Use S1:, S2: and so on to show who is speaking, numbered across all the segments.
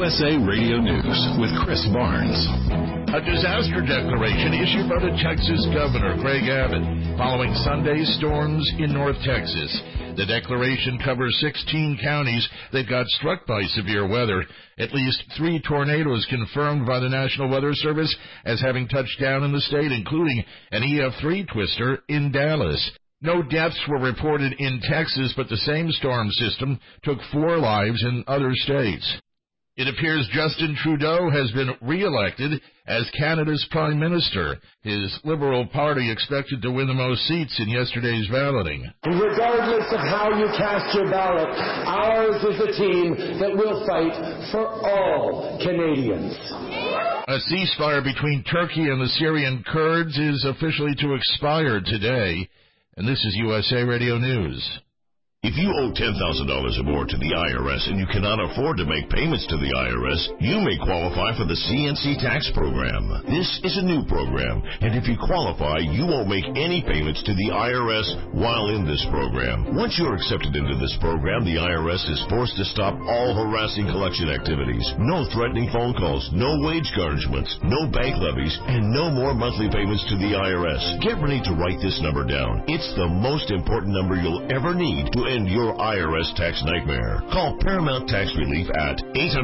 S1: USA Radio News with Chris Barnes.
S2: A disaster declaration issued by the Texas governor, Greg Abbott, following Sunday's storms in North Texas. The declaration covers 16 counties that got struck by severe weather. At least 3 tornadoes confirmed by the National Weather Service as having touched down in the state, including an EF3 twister in Dallas. No deaths were reported in Texas, but the same storm system took 4 lives in other states. It appears Justin Trudeau has been re-elected as Canada's Prime Minister. His Liberal Party expected to win the most seats in yesterday's balloting.
S3: Regardless of how you cast your ballot, ours is a team that will fight for all Canadians.
S2: A ceasefire between Turkey and the Syrian Kurds is officially to expire today. And this is USA Radio News.
S4: If you owe $10,000 or more to the IRS and you cannot afford to make payments to the IRS, you may qualify for the CNC tax program. This is a new program, and if you qualify, you won't make any payments to the IRS while in this program. Once you're accepted into this program, the IRS is forced to stop all harassing collection activities. No threatening phone calls, no wage garnishments, no bank levies, and no more monthly payments to the IRS. Get ready to write this number down. It's the most important number you'll ever need to end your IRS tax nightmare. Call Paramount Tax Relief at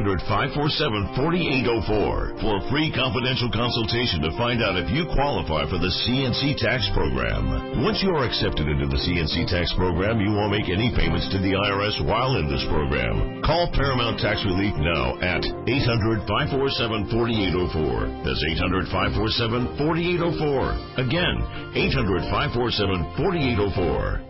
S4: 800-547-4804 for a free confidential consultation to find out if you qualify for the CNC tax program. Once you are accepted into the CNC tax program, you won't make any payments to the IRS while in this program. Call Paramount Tax Relief now at 800-547-4804. That's 800-547-4804. Again, 800-547-4804.